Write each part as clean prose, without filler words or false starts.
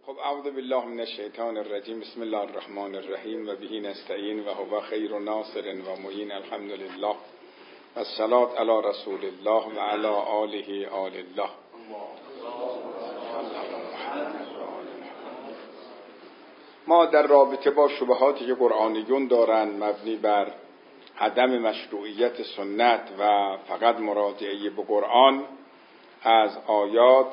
خب اعوذ بالله من الشیطان الرجیم. بسم الله الرحمن الرحیم و به نستعین و هو خیر ناصر و معین. الحمد لله و الصلاة علی رسول الله و علی آله آل الله. ما در رابطه با شبهاتی که قرآنیون دارند مبنی بر عدم مشروعیت سنت و فقط مراجعه به قرآن از آیات،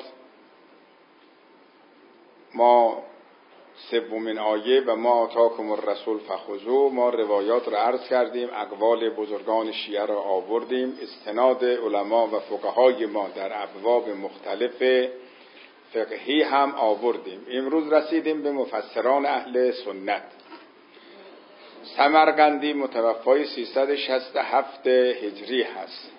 ما سومین آیه و ما آتاکم الرسول فخذوه، ما روایات را عرض کردیم، اقوال بزرگان شیعه را آوردیم، استناد علما و فقهای ما در ابواب مختلف فقهی هم آوردیم. امروز رسیدیم به مفسران اهل سنت. سمرقندی متوفای 367 هجری هست.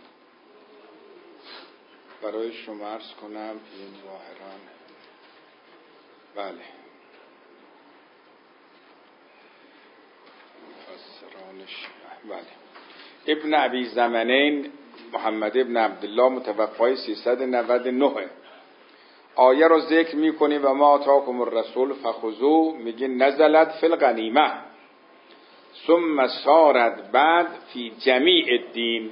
برای شما عرض کنم این ظاهران بله مفسرانش بله ابن ابی زمنین محمد ابن عبدالله متوفای 399. آیه رو ذکر میکنیم و ما آتاکم الرسول فخذوه، میگه نزلت فی الغنیمه ثم سارت بعد فی جمیع الدین.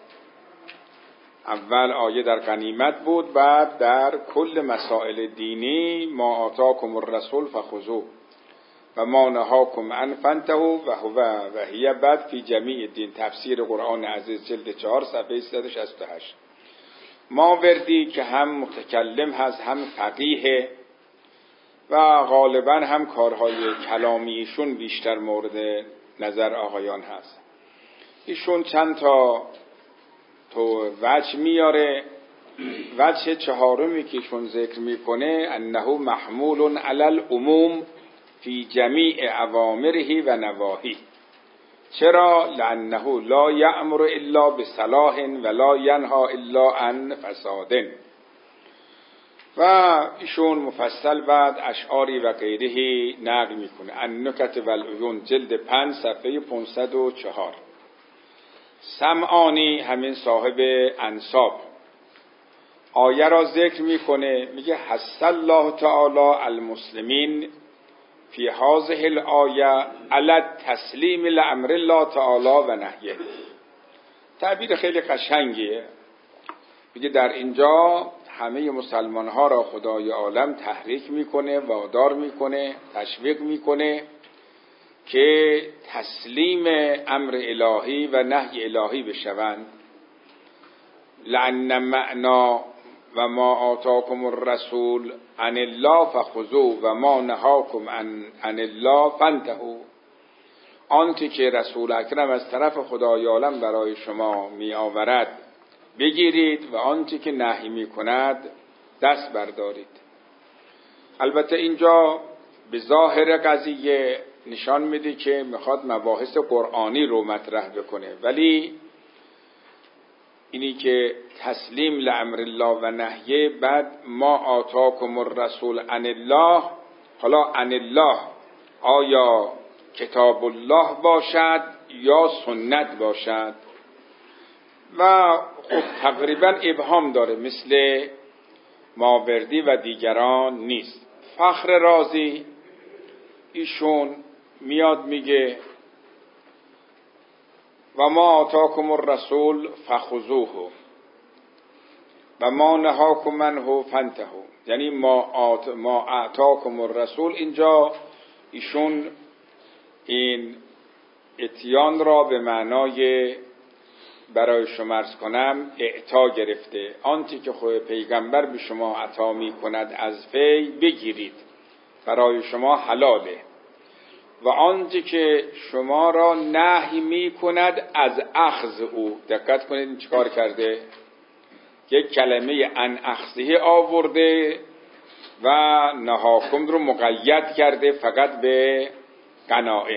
اول آیه در غنیمت بود، بعد در کل مسائل دینی ما آتاکم الرسول فخذوه و ما نهاکم عنه فانتهوا و هی بعد فی جمیع الدین. تفسیر قرآن عزیز جلد 4 صفحه 368. ماوردی که هم متکلم هست هم فقیه و غالبا هم کارهای کلامیشون بیشتر مورد نظر آقایان هست. ایشون چند تا تو وجه میاره. وجه چهارمی که ایشون ذکر میکنه انه محمول علی العموم فی جمیع اوامره و نواهی. چرا؟ لانه لا یأمر الا بصلاح ولا ینهی الا عن فساد. و ایشون مفصل بعد اشعاری و غیره نقل میکنه. النکت والعیون جلد 5 صفحه 504. سمعانی همین صاحب انساب آیه را ذکر میکنه، میگه حث الله تعالی المسلمین فی هذه الآیه علی تسلیم لامر الله تعالی و نهیه. تعبیر خیلی قشنگیه. میگه در اینجا همه مسلمان ها را خدای عالم تحریک میکنه، وادار میکنه، تشویق میکنه که تسلیم امر الهی و نهی الهی بشوند. لأن معنا و ما آتاکم الرسول عن الله فخذوه و ما نهاکم عن الله فانتهوا. آنچه که رسول اکرم از طرف خدای عالم برای شما می آورد بگیرید و آنچه که نهی می کند دست بردارید. البته اینجا به ظاهر قضیه نشان میده که میخواد مباحث قرآنی رو مطرح بکنه، ولی اینی که تسلیم لامر الله و نهیه، بعد ما آتاکم الرسول عن الله، حالا عن الله آیا کتاب الله باشد یا سنت باشد؟ و خب تقریبا ابهام داره، مثل ماوردی و دیگران نیست. فخر رازی ایشون میاد میگه و ما آتاکم الرسول فخذوه و ما نهاکم عنه فانتهوا. یعنی ما آتاکم الرسول، اینجا ایشون این اتیان را به معنای برای شما عرض کنم اعطا گرفته. آنچه که خود پیغمبر به شما عطا می کند از فی بگیرید، برای شما حلاله. و آنچه که شما را نهی می کند از اخذ او. دقت کنید این چیکار کرده؟ یک کلمه ان اخذه آورده و نهاکم رو مقید کرده فقط به غنایم.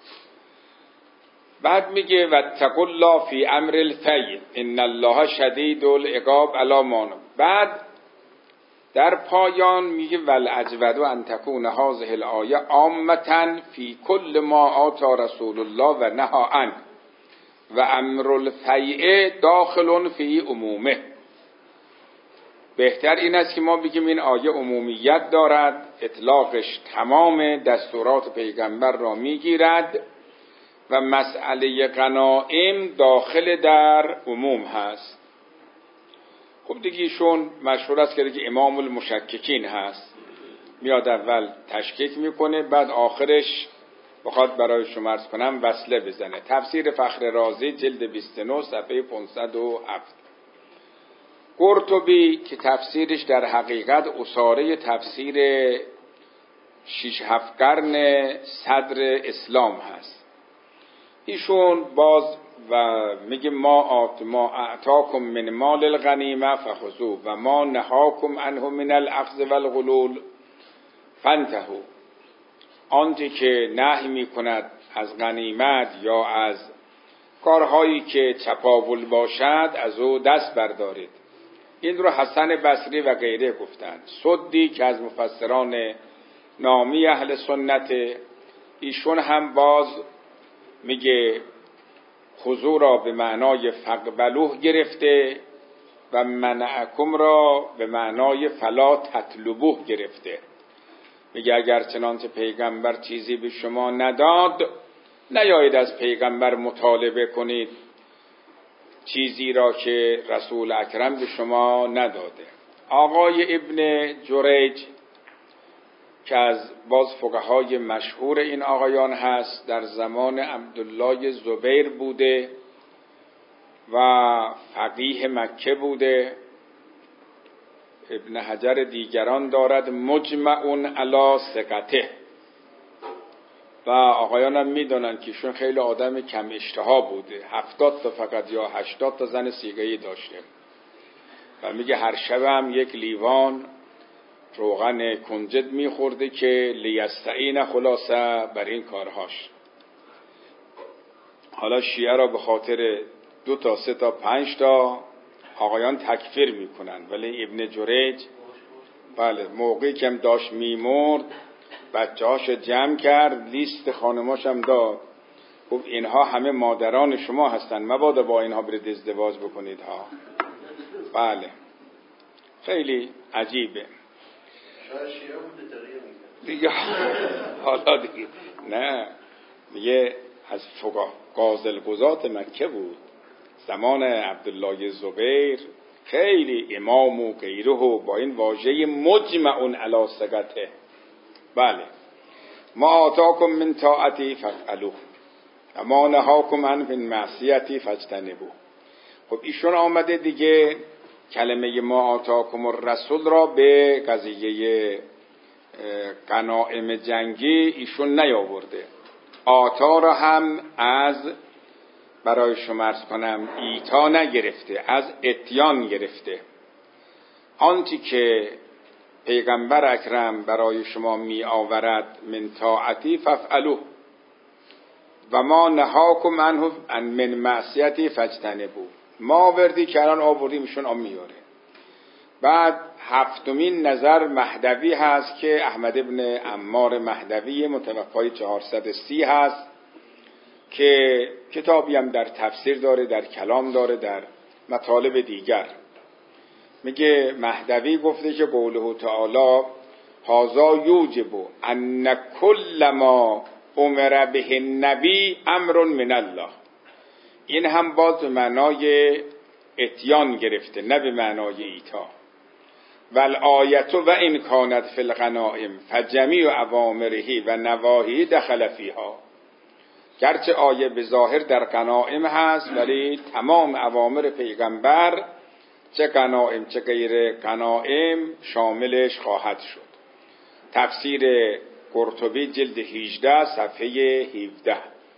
بعد میگه واتقوا الله فی امر الفی ان الله شدید العقاب علی ما. بعد در پایان میگه والاجود ان تکون هذه الآیه عامة فی کل ما آتا رسول الله و نهی عنه و امر الفیء داخل فی عمومه. بهتر این است که ما بگیم این آیه عمومیت دارد، اطلاقش تمام دستورات پیغمبر را میگیرد و مسئله غنایم داخل در عموم هست. خب دیگه ایشون مشهور است که دیگه امام المشککین هست، میاد اول تشکیک میکنه، بعد آخرش بخواد برای شما عرض کنم وصله بزنه. تفسیر فخر رازی جلد 29 صفحه 507. قرطبی که تفسیرش در حقیقت اساره تفسیر 6-7 قرن صدر اسلام هست، ایشون باز و میگه ما اعطاکم من مال الغنیمه فخذوه و ما نهاکم عنه من الاخذ والغلول فانتهوا. آنچه که نهی میکند از غنیمت یا از کارهایی که چپاول باشد از او دست بردارید. این رو حسن بصری و غیره گفتند. سدی که از مفسران نامی اهل سنت، ایشون هم باز میگه خضوع را به معنای فقبلوه گرفته و منعکم را به معنای فلا تطلبوه گرفته. میگه اگر چنانچه پیغمبر چیزی به شما نداد، نیایید از پیغمبر مطالبه کنید چیزی را که رسول اکرم به شما نداده. آقای ابن جریج که از باز فقهای مشهور این آقایان هست، در زمان عبدالله زبیر بوده و فقیه مکه بوده. ابن حجر دیگران دارد مجمعون علی ثقته و آقایان هم میدونن که ایشون خیلی آدم کم اشتها بوده، 70 تا فقط یا 80 تا زن سیغه‌ای داشته و میگه هر شب هم یک لیوان روغن کنجد میخورده که لیستعین خلاصه بر این کارهاش. حالا شیعه را به خاطر 2 تا 3 تا 5 تا آقایان تکفیر میکنن، ولی ابن جریج بله موقعی که هم داشت میمرد بچه هاشو جمع کرد، لیست خانماش هم داد، خب اینها همه مادران شما هستن، مبادا با اینها برید ازدواج بکنید ها. بله خیلی عجیبه دیگه. حالا دیگه نه، میگه از قاضی مکه بود زمان عبدالله زبیر، خیلی امام و غیره با این واژه مجمعون علی ثقته. بله ما آتاکم من طاعتی فافعلوه و ما نهاکم عن من معصیتی فاجتنبوه. خب ایشون آمده دیگه کلمه ما آتاکم الرسول را به قضیه غنایم جنگی ایشون نیاورده. آتا را هم از برای شما عرض کنم ایتا نگرفته، از اتیان گرفته. آنچه که پیغمبر اکرم برای شما می آورد من طاعتی فافعلوه و ما نهاکم عنه عن من معصیتی فاجتنبوه. ما وردی که الان آوردیم ایشون هم میاره. بعد 7مین نظر مهدوی هست که احمد ابن عمار مهدوی متوفای 430 هست که کتابی هم در تفسیر داره، در کلام داره، در مطالب دیگر. میگه مهدوی گفته که قوله تعالی هذا یوجب ان کل ما امر به النبی امر من الله، این هم باز به معنای اتیان گرفته نه به معنای ایتا. والآیت و این کانت فی الغنائم فجمیع اوامره و نواهی دخل فیها. گرچه آیه به ظاهر در غنائم هست ولی تمام اوامر پیغمبر چه غنائم چه غیر غنائم شاملش خواهد شد. تفسیر قرطبی جلد 18 صفحه 17.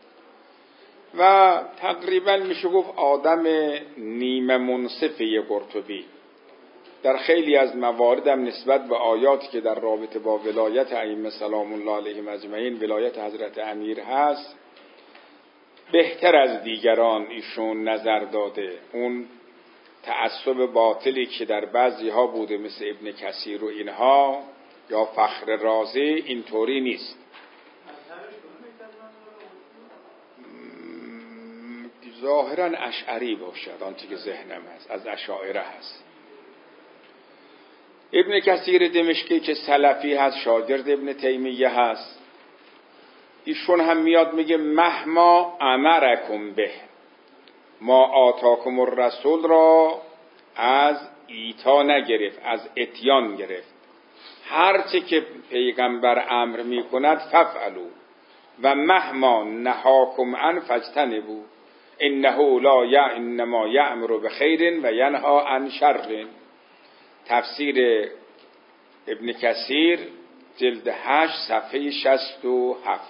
و تقریبا میشه گفت آدم نیمه منصفه قرطبی در خیلی از موارد هم نسبت به آیاتی که در رابطه با ولایت ائمه سلام الله علیهم اجمعین، ولایت حضرت امیر هست، بهتر از دیگران ایشون نظر داده. اون تعصب باطلی که در بعضی ها بوده مثل ابن کثیر و اینها یا فخر رازی اینطوری نیست. ظاهرا اشعری باشد آنچه که ذهنم هست، از اشاعره هست. ابن کثیر دمشقی که سلفی هست، شاگرد ابن تیمیه هست، ایشون هم میاد میگه مهما امرکم به، ما آتاکم الرسول را از ایتا نگرفت، از اتیان گرفت. هرچه که پیغمبر امر میکند ففعلوا و مهما نهاکم عن فاجتنبوا انه لا انما یأمر بخیر و ینهی عن شر. تفسیر ابن کثیر جلد 8 صفحه 67.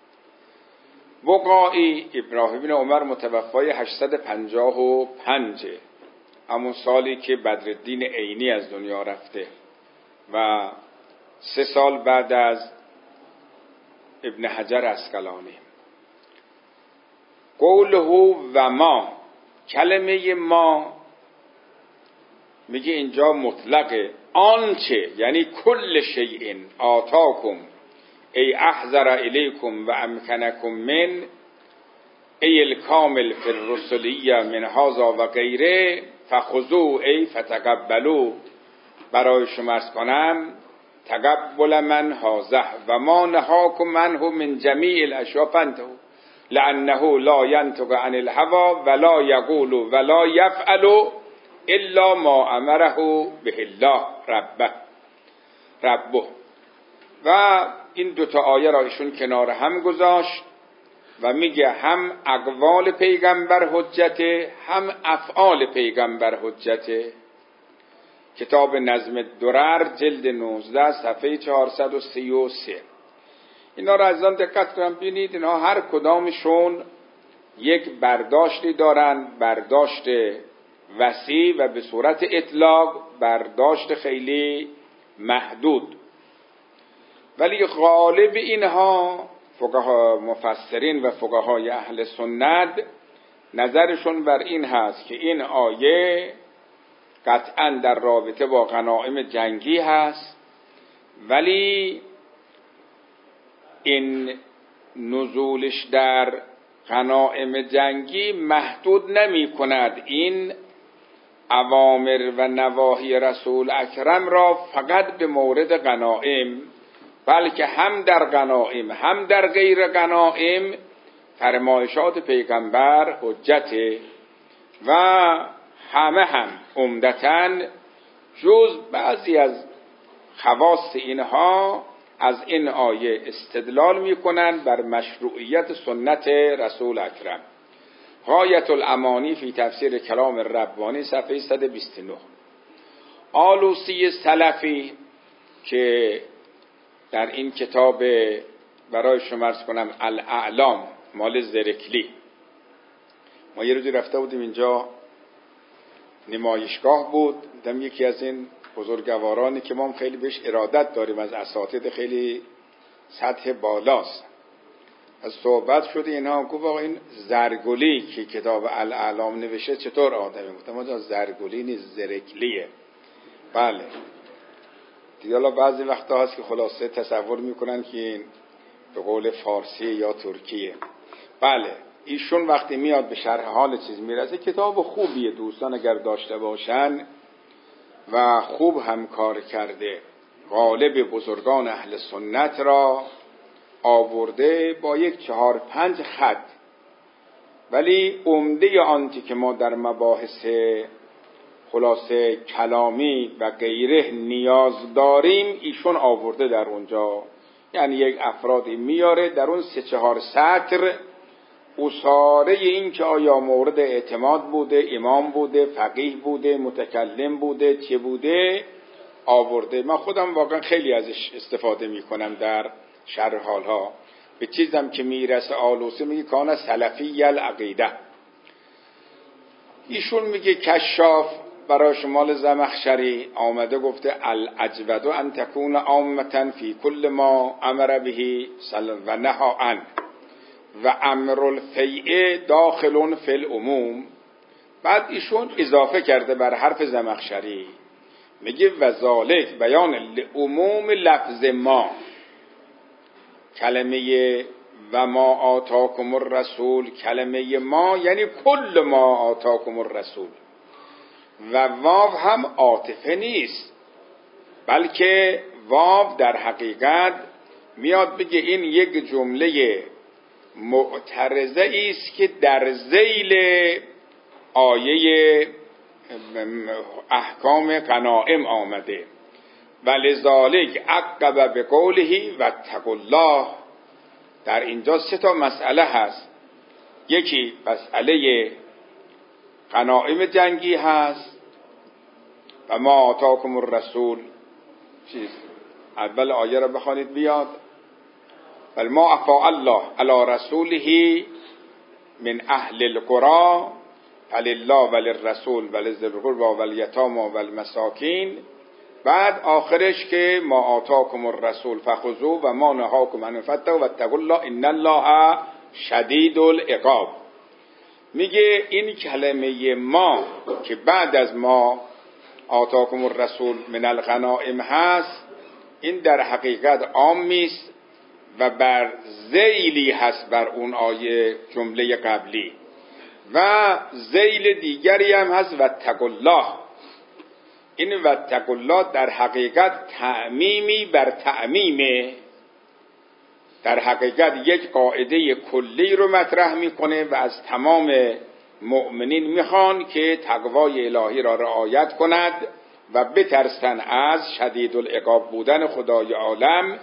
وقاعی ابراهیم بن عمر متوفای 855، همون سالی که بدرالدین عینی از دنیا رفته و 3 سال بعد از ابن حجر عسقلانی. قوله و ما، کلمه ما میگه اینجا مطلقه، آنچه یعنی کل شیء آتاکم ای احضر الیکم و امکنکم من ای الکامل فی الرسولیه من هذا و غیره فخذوا ای فتقبلوا. برای شما عرض کنم تقبل من هذا و ما نهاکم منه من جمیع الاشیاء فانتهوا لانه لا ینطق عن الهوى ولا یقول ولا یفعل الا ما امره به الله ربه. و این دوتا آیه را ایشون کنار هم گذاشت و میگه هم اقوال پیغمبر حجته، هم افعال پیغمبر حجته. کتاب نظم درر جلد 19 صفحه 433. اینا را از آن دقت کنم بینید، اینا هر کدامشون یک برداشتی دارن، برداشت وسیع و به صورت اطلاق، برداشت خیلی محدود. ولی غالب اینها فقها مفسرین و فقهای اهل سنت نظرشون بر این هست که این آیه قطعا در رابطه با غنایم جنگی هست، ولی این نزولش در غنایم جنگی محدود نمی کند این اوامر و نواهی رسول اکرم را فقط به مورد غنایم، بلکه هم در غنایم هم در غیر غنایم فرمایشات پیغمبر حجته و همه هم عمدتاً جز بعضی از خواص اینها از این آیه استدلال میکنند بر مشروعیت سنت رسول اکرم. غایت الامانی فی تفسیر کلام ربانی صفحه 129. آلوسی سلفی که در این کتاب برای شما عرض کنم الاعلام مال زرکلی، ما یه روزی رفته بودیم اینجا نمایشگاه بود، دیدم یکی از این بزرگوارانی که ما خیلی بهش ارادت داریم، از اساتید خیلی سطح بالاست، از صحبت شده اینها گفت آقا این زرگلی که کتاب الاعلام نوشته چطور آدمی؟ گفتم آقا زرگلی نیست، زرکلیه. بله دیگه حالا بعضی وقتا هست که خلاصه تصور میکنن که این به قول فارسی یا ترکیه. بله ایشون وقتی میاد به شرح حال چیز میرسه، کتاب خوبیه، دوستان اگر داشته باشن و خوب هم کار کرده، غالب بزرگان اهل سنت را آورده با یک 4-5 خط، ولی عمده آنچه که ما در مباحث خلاصه کلامی و غیره نیاز داریم ایشون آورده در اونجا. یعنی یک افرادی میاره در اون 3-4 سطر اصاره این که آیا مورد اعتماد بوده، امام بوده، فقیه بوده، متکلم بوده، چه بوده آورده. من خودم واقعا خیلی ازش استفاده میکنم در شرح حالها. به چیزم که میرسه آلوسی میگه کان سلفی العقیده. ایشون میگه کشاف برای شمال زمخشری آمده گفته الاجود ان تکون عامه فی کل ما امر به و نهی عنه و امر الفیء داخل فی العموم. بعد ایشون اضافه کرده بر حرف زمخشری، میگه و ذالک بیان لعموم لفظ ما، کلمه و ما آتاکم الرسول، کلمه ما یعنی کل ما آتاکم الرسول، و واو هم عاطفه نیست، بلکه واو در حقیقت میاد بگه این یک جمله معترضه است که در ذیل آیه احکام غنائم آمده. ولذالک عقب بقوله واتقوا الله. در اینجا سه تا مسئله هست. یکی مسئله غنائم جنگی هست و ما آتاکم الرسول، اول آیه را بخوانید بیاد. بل ما افاء الله علی رسوله من اهل القرى فلله وللرسول ولذی القربى والیتامى والمساکین. بعد آخرش که ما آتاکم الرسول فخذوه و ما نهاکم عنه فانتهوا واتقوا الله ان الله شدید العقاب. میگه این کلمه ما که بعد از ما آتاکم الرسول من الغنائم هست، این در حقیقت عامی است و بر ذیلی هست بر اون آیه جمله قبلی، و ذیل دیگری هم هست واتقوا الله. این واتقوا الله در حقیقت تعمیمی بر تعمیمه. در حقیقت یک قاعده کلی رو مطرح میکنه و از تمام مؤمنین میخوان که تقوای الهی را رعایت کند و بترسن از شدید العقاب بودن خدای عالم.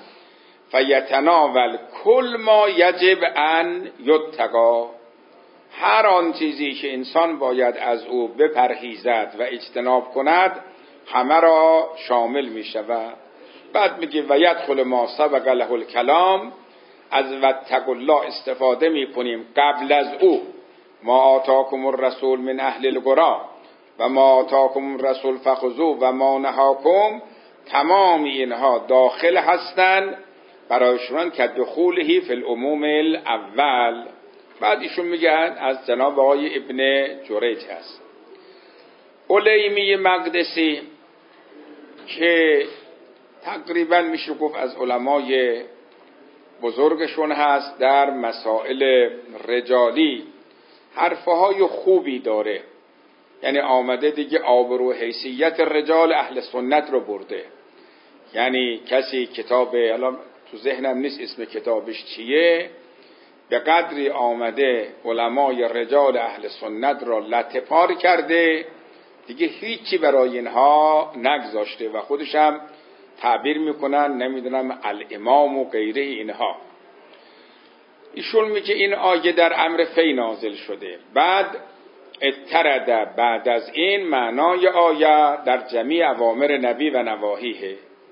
فیتناول کل ما یجب ان یتقی. هر آن چیزی که انسان باید از او بپرهیزد و اجتناب کند همه را شامل می شود. بعد میگه و یدخل ما سبق له الکلام. از واتقوا الله استفاده می کنیم قبل از او ما آتاکم الرسول من اهل القرى و ما آتاکم الرسول فخذوه و ما نهاکم. تمام اینها داخل هستند برای شما که دخوله فی العموم الاول. بعد ایشون میگن از جناب آقای ابن جریج هست. علیمی مقدسی که تقریبا میشه گفت از علمای بزرگشون هست، در مسائل رجالی حرفهای خوبی داره. یعنی آمده دیگه آبرو حیثیت رجال اهل سنت رو برده. یعنی کسی کتاب، الان تو ذهنم نیست اسم کتابش چیه، به قدری آمده علمای رجال اهل سنت را لطفار کرده دیگه هیچی برای اینها نگذاشته و خودش هم تعبیر میکنن نمیدونم الامام و غیره اینها. ایشون میگه این آیه در امر فی نازل شده. بعد اترد بعد از این معنای آیه در جمیع اوامر نبی و نواهیه.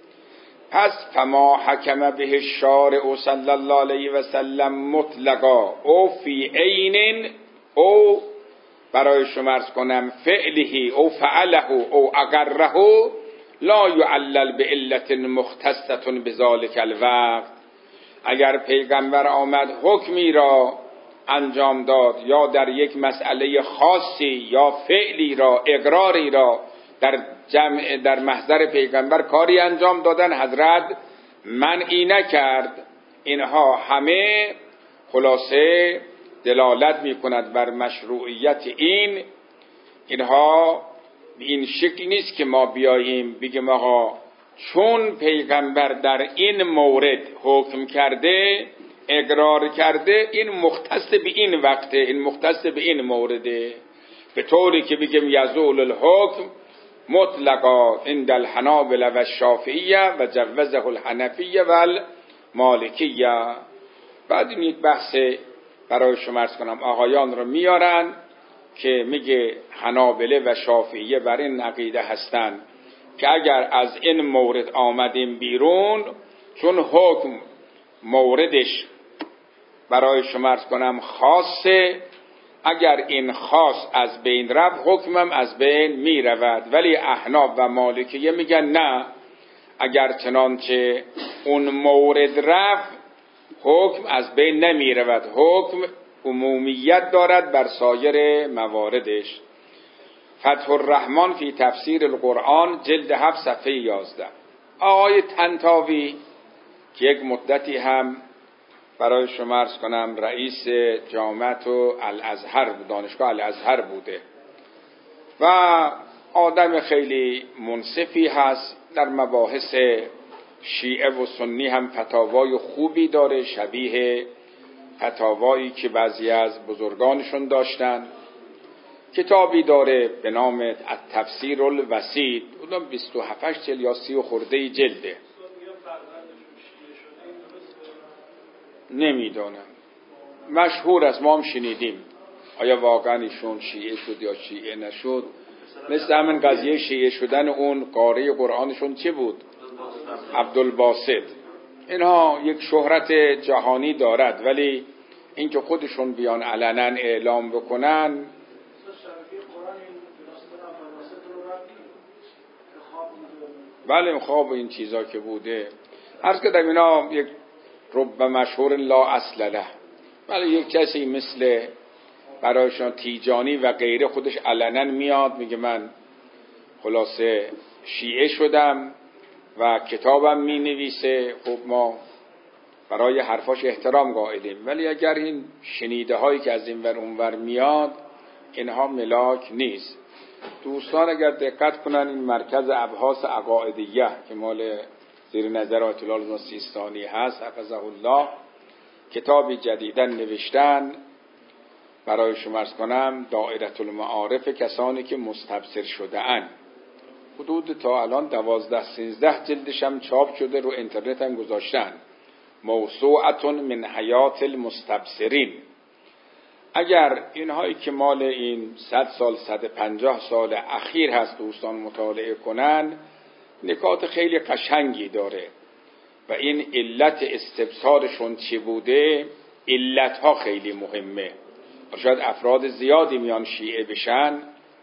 پس فما حکم به الشارع صلی الله علیه و سلم مطلقا او فی عین او برای شما عرض کنم فعله او فعله او اقره لا یعلل بعلت مختصة بذلک الوقت. اگر پیغمبر آمد حکمی را انجام داد یا در یک مسئله خاصی یا فعلی را اقراری را در محضر پیغمبر کاری انجام دادن حضرت منعی نکرد، اینها همه خلاصه دلالت میکند بر مشروعیت اینها این شکل نیست که ما بیاییم بگیم آقا چون پیغمبر در این مورد حکم کرده اقرار کرده این مختص به این وقته، این مختص به این مورده، به طوری که بگیم یزول الحکم مطلقا عند الحنابلة و الشافعیه و جوزه الحنفیه و المالکیه. بعد این یک بحث برای شما عرض کنم آقایان رو میارن که میگه حنابله و شافعیه بر این عقیده هستن که اگر از این مورد آمدیم بیرون، چون حکم موردش برای شما عرض کنم خاصه، اگر این خاص از بین رفت حکمم از بین می رود. ولی احناف و مالکیه میگن نه، اگر چنانچه اون مورد رفت حکم از بین نمی رود، حکم عمومیت دارد بر سایر مواردش. فتح الرحمن فی تفسیر القرآن جلد 7 صفحه 11. آقای طنطاوی که یک مدتی هم برای شما عرض کنم رئیس جامعه الازهر دانشگاه الازهر بوده و آدم خیلی منصفی هست، در مباحث شیعه و سنی هم فتاوای خوبی داره، شبیه فتاوایی که بعضی از بزرگانشون داشتن. کتابی داره به نام التفسیر الوسیط، اونم 27 جلد یا 30 خورده جلده. نمیدونم، مشهور است، ما هم شنیدیم. آیا واقعا ایشون شیعه شد یا شیعه نشد؟ مثل همین قضیه شیعه شدن اون قاری قرآنشون چه بود؟ عبدالباسط. اینها یک شهرت جهانی دارد، ولی اینکه خودشون بیان علنا اعلام بکنن. بله خواب این چیزا که بوده، عرض کردم اینا یک رب مشهور لا اصل له. ولی یک کسی مثل برایشان تیجانی و غیره خودش علنا میاد میگه من خلاصه شیعه شدم و کتابم می نویسه. خب ما برای حرفاش احترام قائلیم، ولی اگر این شنیده هایی که از این ور اون ور میاد اینها ملاک نیست. دوستان اگر دقت کنن این مرکز ابحاث عقائدیه که مال زیر نظر آیت الله سیستانی هست حفظه الله، کتابی جدیدن نوشتن برای شما عرض کنم دائره المعارف کسانی که مستبصر شده اند. حدود تا الان 12-13 جلدش هم چاپ شده، رو اینترنت هم گذاشتن. موسوعه من حیات المستبصرین. اگر اینهایی که مال این 100 سال 150 سال اخیر هست دوستان مطالعه کنن، نکات خیلی قشنگی داره و این علت استبصارشون چی بوده، علتها خیلی مهمه. شاید افراد زیادی میان شیعه بشن،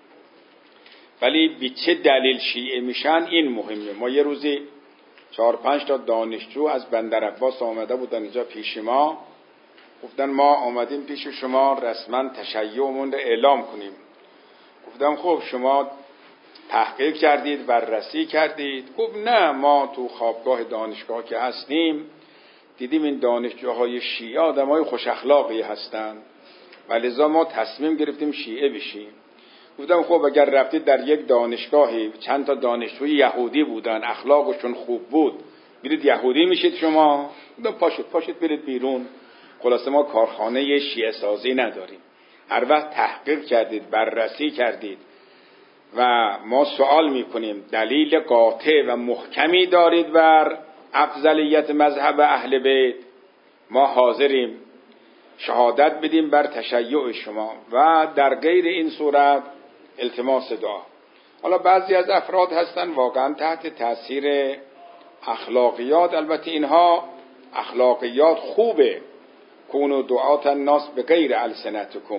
ولی به چه دلیل شیعه میشن این مهمه. ما یه روزی 4-5 تا دانشجو از بندر عباس آمده بودن اینجا پیش ما، گفتن ما آمدیم پیش شما رسما تشیعمون رو اعلام کنیم. گفتم خب شما تحقیق کردید، بررسی کردید؟ گفت نه، ما تو خوابگاه دانشگاه که هستیم دیدیم این دانشجوهای شیعه آدمای خوش اخلاقی هستن و لذا ما تصمیم گرفتیم شیعه بشیم. گفتم خب اگر رفتید در یک دانشگاهی چند تا دانشجوی یهودی بودن، اخلاقشون خوب بود، برید یهودی میشید شما؟ گفتم پاشید برید بیرون. خلاصه ما کارخانه شیعه سازی نداریم. هر وقت تحقیق کردید، بررسی کردید و ما سوال میکنیم دلیل قاطع و محکمی دارید بر افضلیت مذهب اهل بیت، ما حاضریم شهادت بدیم بر تشیع شما و در غیر این صورت التماس دعا. حالا بعضی از افراد هستن واقعا تحت تاثیر اخلاقیات، البته اینها اخلاقیات خوبه، کونوا دعاة الناس بغیر السنتکم،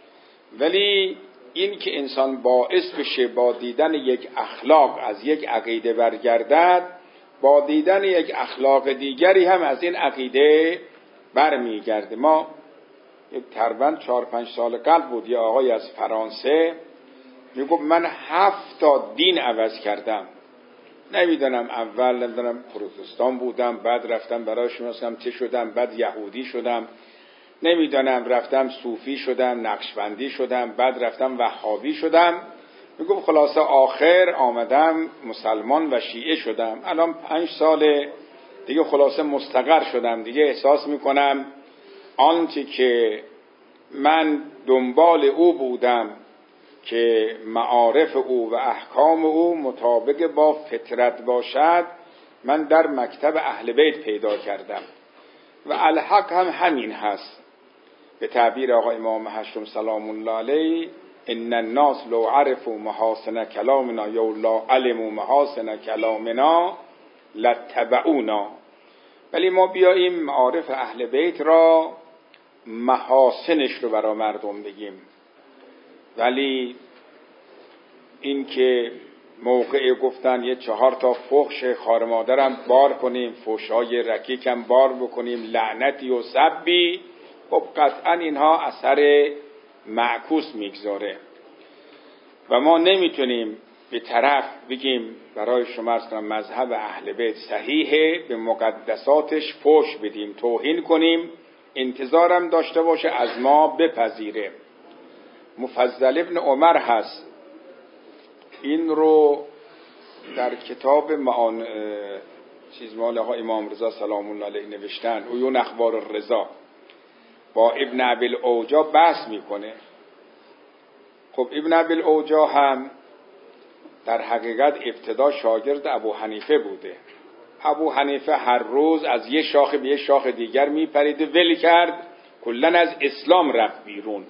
ولی این که انسان باعث بشه با دیدن یک اخلاق از یک عقیده برگردد، با دیدن یک اخلاق دیگری هم از این عقیده برمیگرده. ما یک تقریباً 4-5 سال قبل بود یه آقای از فرانسه میگفت من 7 تا دین عوض کردم. نمیدونم اول پروتستان بودم، بعد رفتم برای شما چه شدم، بعد یهودی شدم، نمیدونم رفتم صوفی شدم، نقشبندی شدم، بعد رفتم وهابی شدم. میگم خلاصه آخر آمدم مسلمان و شیعه شدم. الان 5 سال دیگه خلاصه مستقر شدم، دیگه احساس میکنم آنچه که من دنبال او بودم که معارف او و احکام او مطابق با فطرت باشد، من در مکتب اهل بیت پیدا کردم و الحق هم همین هست. به تعبیر آقای امام هشتم سلام الله علیه، ان الناس لو عرفوا محاسن کلامنا یا لا علموا محاسن کلامنا لاتبعونا. ولی ما بیاییم معارف اهل بیت را محاسنش رو برای مردم بگیم، ولی این که موقع گفتن یه 4 تا فحش خار مادرم بار کنیم، فحشای رکیکم بار بکنیم، لعنتی و سبی، خب قطعا اینها اثر معکوس میگذاره و ما نمیتونیم به طرف بگیم برای شما عرض کنم مذهب اهل بیت صحیحه، به مقدساتش فحش بدیم، توهین کنیم، انتظارم داشته باشه از ما بپذیره. مفضل ابن عمر هست این رو در کتاب مال امام رضا سلام الله علیه نوشتن، عیون اخبار الرضا، با ابن ابی الاوجاع بحث میکنه. خب ابن ابی الاوجاع هم در حقیقت ابتدا شاگرد ابو حنیفه بوده. ابو حنیفه هر روز از یه شاخه به یه شاخ دیگر میپرید و ول کرد، کلن از اسلام رفت بیرون.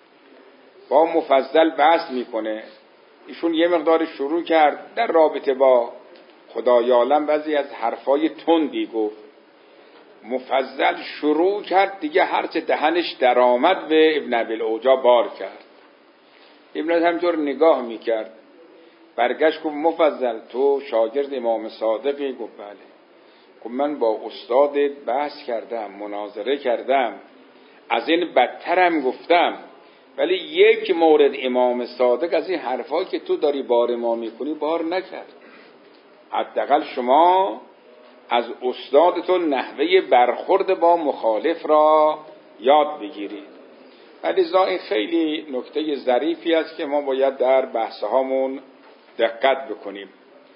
با مفضل بحث میکنه. ایشون یه مقدار شروع کرد در رابطه با خدای عالم بعضی از حرفای تندی گفت. مفضل شروع کرد دیگه هرچه دهنش درآمد به ابن ابی الاوجاع بار کرد. ابن همجور نگاه میکرد، برگشت گفت مفضل تو شاگرد امام صادقی؟ گفت بله. گفت من با استادت بحث کردم، مناظره کردم، از این بدترم گفتم، ولی یک مورد امام صادق از این حرفایی که تو داری بار ما میکنی بار نکرد. حداقل شما از استادتون نحوه برخورد با مخالف را یاد بگیرید. ولی این خیلی نکته ظریفی است که ما باید در بحثهامون دقت بکنیم.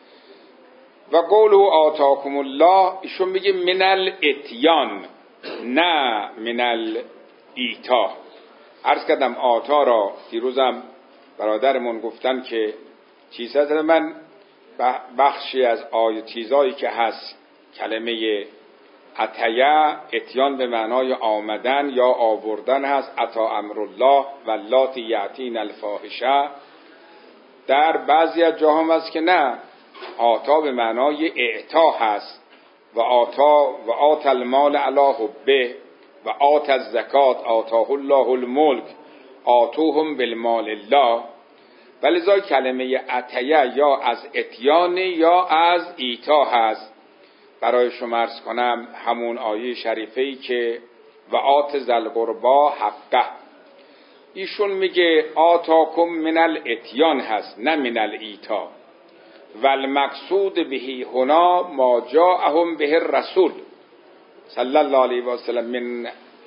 و قوله آتاکم الله، ایشون میگه من الاتیان نه من الایتا. عرض کردم آتا را دیروزم برادرمون گفتن که چیز من بخشی از چیزایی که هست کلمه اتیه، اتیان به معنای آمدن یا آوردن هست. اتا امر الله واللاتی یاتین الفاحشه. در بعضی از جاها هم هست که نه، آتا به معنای اعطا هست. و آتا المال علی حبه و آتا الزکات آتاه الله الملک آتوهم بالمال الله. ولذا کلمه اتیه یا از اتیان یا از ایتا هست. برای شما عرض کنم همون آیه شریفه‌ای که و آت ذل قربا حقه، ایشون میگه آتاکم من الاتیان هست نه من الایتا. و المقصود بهی هنا ما جاءهم به الرسول صلی الله علیه و سلم من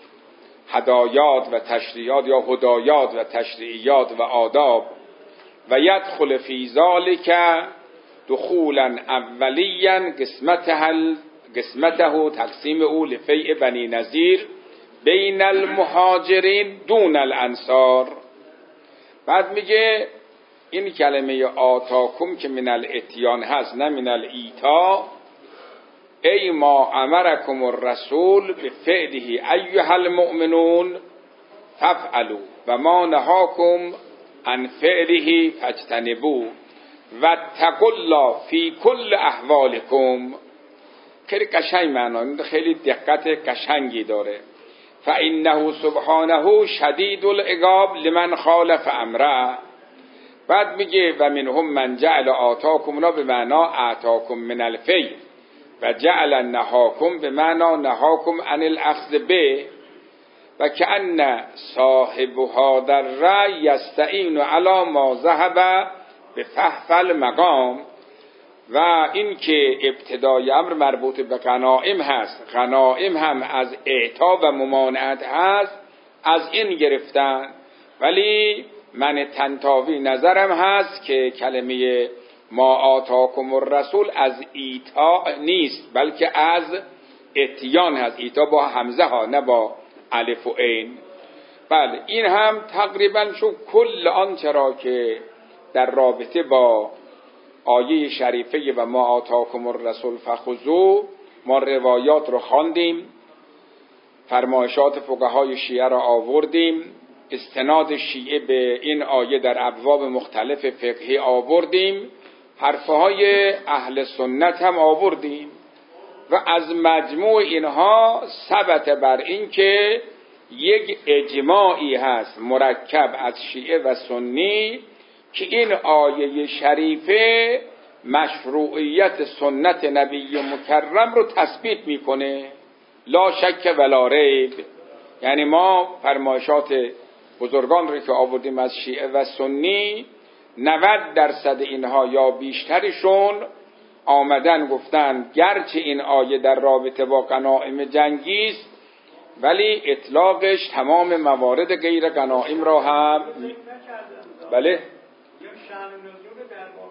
هدایات و تشریعات یا هدایات و تشریعیات و آداب. و یدخل فی ذلک دخولا اولیا قسمته تقسیم او لفیع بنی نذیر بین المهاجرین دون الانصار. بعد میگه این کلمه آتاکم که من الاتیان هست نه من الایتا، ای ما امرکم الرسول بفعله ایها المؤمنون فافعلوا و ما نهاکم عن فعله فاجتنبوه واتقوا الله فی کل احوالکم. خیلی قشنگ معنی، خیلی دقت قشنگی داره. فانه سبحانه شدید العقاب لمن خالف امره. بعد میگه و منهم من جعل آتاکم را به معنا اعطاکم من الفی و جعل نهاکم به معنا نهاکم عن الاخذ به و کأن صاحب هذا الرأی یستعین علی ما ذهب به فحفل مقام. و این که ابتدای امر مربوط به غنائم هست، غنائم هم از اعطا و ممانعت هست، از این گرفتن. ولی من تنتاوی نظرم هست که کلمه ما آتاکم الرسول از ایتا نیست بلکه از اتیان هست. ایتا با همزه ها نه با الف و عین. بله این هم تقریبا شو کل آنچه را که در رابطه با آیه شریفه و ما آتاکم الرسول فخذوه ما روایات رو خواندیم، فرمایشات فقهای شیعه را آوردیم، استناد شیعه به این آیه در ابواب مختلف فقهی آوردیم، حرفهای اهل سنت هم آوردیم و از مجموع اینها ثبت بر این که یک اجماعی هست مرکب از شیعه و سنی که این آیه شریفه مشروعیت سنت نبی مکرم رو تثبیت میکنه، لا شک ولا ریب. یعنی ما فرمایشات بزرگان رو که آوردیم از شیعه و سنی 90% اینها یا بیشترشون آمدن گفتن گرچه این آیه در رابطه با غنایم جنگی است ولی اطلاقش تمام موارد غیر غنایم را هم بله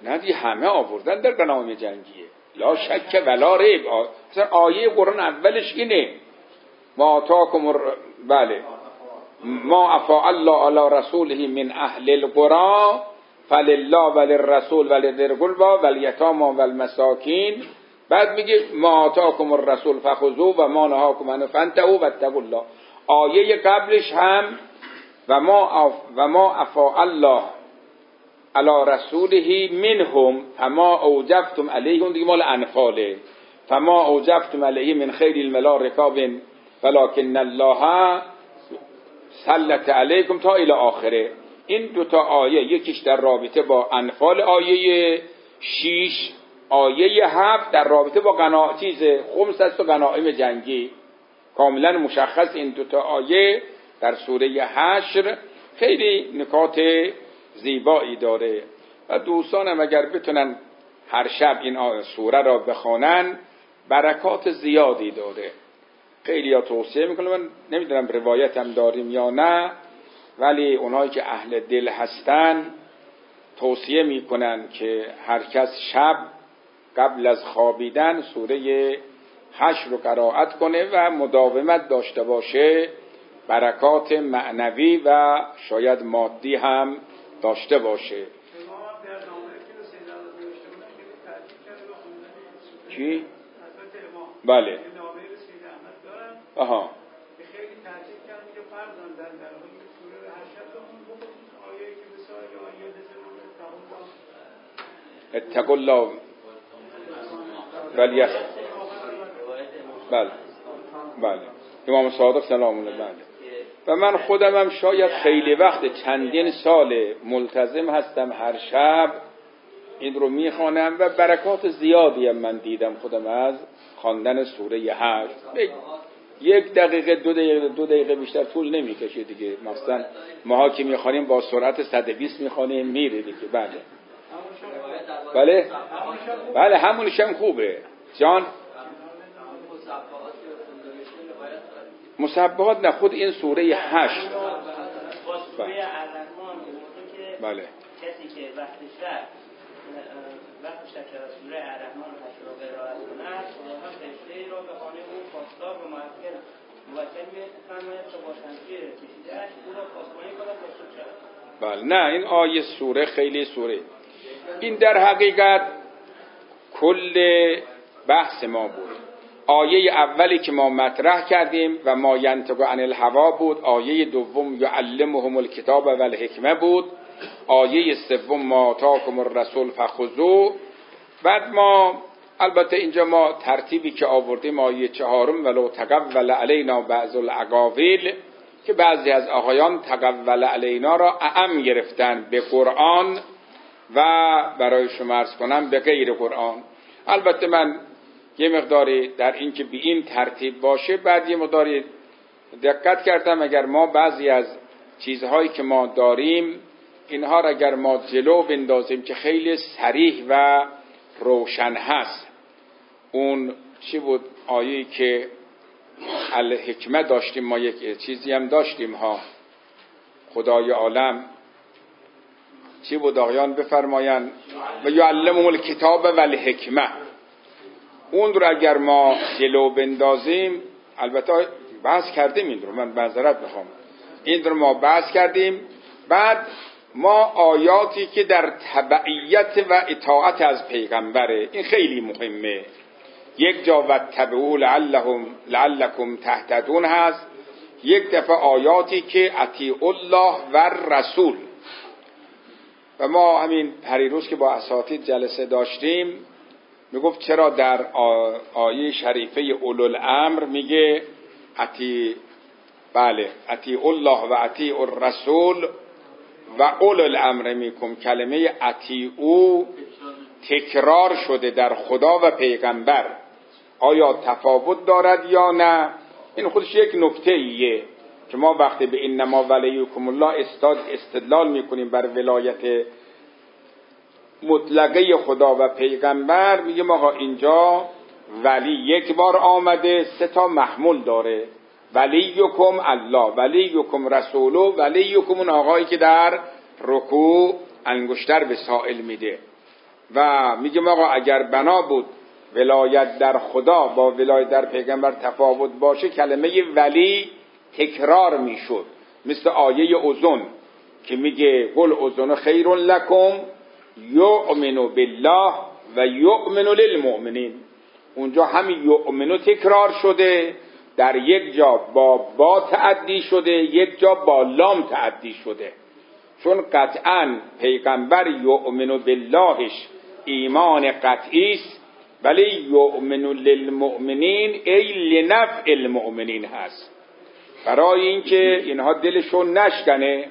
نه دی همه آوردن در غنایم جنگیه، لا شک ولا ریب. مثلا آیه قرآن اولش اینه ما آتاکم بله ما افاء الله علی رسوله من اهل القرى فلله وللرسول ولذی القربى والیتامی والمساکین. بعد میگه ما آتاکم الرسول فخذوه و ما نهاکم عنه فانتهوا واتقوا الله. آیه قبلش هم و ما افاء الله علی رسوله منهم فما اوجفتم علیه، اون دیگه مال انفاله، فما اوجفتم علیه من خیر الملا رکاب ولکن الله سلط علیکم تا الی آخره. این دوتا آیه یکیش در رابطه با انفال آیه 6، آیه 7 در رابطه با خمس است و غنایم جنگی. کاملا مشخص این دوتا آیه در سوره حشر خیلی نکات زیبایی داره و دوستانم اگر بتونن هر شب این سوره را بخوانن برکات زیادی داره. خیلی ها توصیه میکنم، من نمیدونم روایت هم داریم یا نه، ولی اونایی که اهل دل هستن توصیه میکنن که هر کس شب قبل از خوابیدن سوره حشر رو قرائت کنه و مداومت داشته باشه، برکات معنوی و شاید مادی هم داشته باشه. چی؟ بله. آها. اتقوا الله ولی بله بله امام صادق سلام الله بله. و من خودم هم شاید خیلی وقت چندین سال ملتزم هستم، هر شب این رو میخوانم و برکات زیادی هم من دیدم خودم از خواندن سوره حشر. 1 دقیقه 2 دقیقه بیشتر طول نمیکشه دیگه. مثلا ماها که میخوانیم با سرعت 120 میخوانیم میره دیگه. بله بله بله همونش هم خوبه جان. مسبحات نه، خود این سوره 8 بله کسی که وقت شب که سوره الرحمن رو قرائت کند خداوند فرشته‌ای را به خانه او پاسدار و معطل موکل می‌فرماید تا با شمشیر کشیده‌اش او را پاسبانی کند تا صبح شود. بله نه این آیه سوره خیلی سوره، این در حقیقت کل بحث ما بود. آیه اولی که ما مطرح کردیم و ما ینطق عن الهوا بود، آیه دوم یعلمهم الکتاب و الحکمه بود، آیه سوم ما آتاکم الرسول فخذوه. بعد ما البته اینجا ما ترتیبی که آوردیم آیه 4 ولو تقول علینا بعض الاقاویل، که بعضی از آقایان تقول علینا را اعم گرفتن به قرآن و برای شما عرض کنم به غیر قرآن. البته من یه مقداری در این که به این ترتیب باشه بعد یه مقداری دقت کردم، اگر ما بعضی از چیزهایی که ما داریم اینها را اگر ما جلو بندازیم که خیلی صریح و روشن هست. اون چی بود آیه‌ای که الحکمه داشتیم، ما یک چیزی هم داشتیم ها، خدای عالم چی بود آقایان بفرمایند و یعلمهم الکتاب و الحکمه. اون رو اگر ما جلو بندازیم، البته بحث کردیم این رو، من معذرت میخوام، این رو ما بحث کردیم. بعد ما آیاتی که در تبعیت و اطاعت از پیغمبره، این خیلی مهمه. یک جا واتبعوا لعلکم تهتدون هست، یک دفعه آیاتی که اطیعوا الله و رسول. و ما همین پریروز که با اساتید جلسه داشتیم میگفت چرا در آیه شریفه اولوالامر میگه اطیعوا الله و اطیعوا الرسول و اولوالامر منکم. کلمه اطیعوا تکرار شده در خدا و پیغمبر، آیا تفاوت دارد یا نه؟ این خودش یک نکته ایه که ما وقتی به انما ولیکم الله استدلال میکنیم بر ولایت مطلقه خدا و پیغمبر، میگیم آقا اینجا ولی یک بار آمده 3 محمول داره، ولیکم الله، ولیکم رسوله، ولیکم اون آقایی که در رکوع انگشتر به سائل میده. و میگیم آقا اگر بنا بود ولایت در خدا با ولایت در پیغمبر تفاوت باشه کلمه ولی تکرار میشد، مثل آیه اذن که میگه قل اذن خیر لکم یؤمن بالله و یؤمن للمؤمنین. اونجا همین یؤمن تکرار شده، در یک جا با تعدی شده، یک جا با لام تعدی شده، چون قطعا پیغمبر یؤمن باللهش ایمان قطعی است، ولی یؤمن للمؤمنین ای لنفع المؤمنین هست، برای اینکه اینها دلشون نشکنه.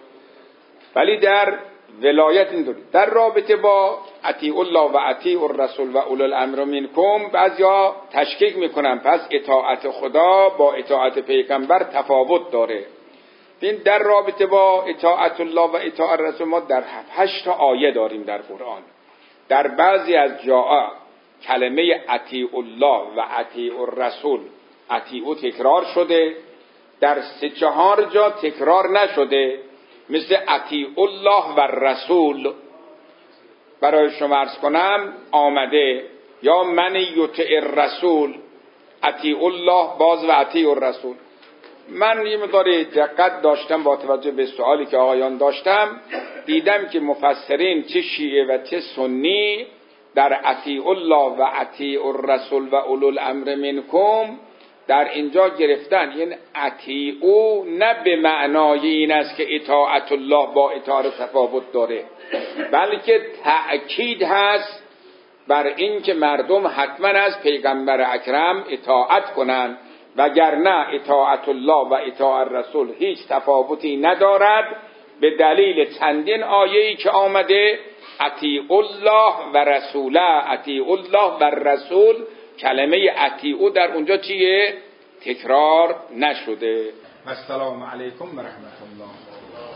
ولی در ولایت اینطوری. در رابطه با اطیع الله و اطیع الرسول و اولو الامر منکم بعضیا تشکیک میکنن پس اطاعت خدا با اطاعت پیغمبر تفاوت داره. این در رابطه با اطاعت الله و اطاعت الرسول ما در 8 آیه داریم در قرآن. در بعضی از جاها کلمه اطیع الله و اطیع الرسول اطیع تکرار شده، در 3-4 جا تکرار نشده، مثل اطیع الله و رسول. برای شما عرض کنم آمده یا من یطع الرسول اطیع الله باز و اطیع الرسول. من یه مقدار دقت داشتم با توجه به سوالی که آقایان داشتم، دیدم که مفسرین چه شیعه و چه سنی در اطیع الله و اطیع الرسول و اولو الامر منکم در اینجا گرفتن. یعنی اطیعو نه به معنای این است که اطاعت الله با اطاعت تفاوت داره، بلکه تأکید هست بر این که مردم حتما از پیغمبر اکرم اطاعت کنند، وگرنه اطاعت الله و اطاعت رسول هیچ تفاوتی ندارد، به دلیل چندین آیه‌ای که آمده اطیع الله و رسوله، اطیع الله و رسول، کلمه اطیعو در اونجا چیه؟ تکرار نشده. السلام علیکم و رحمت الله.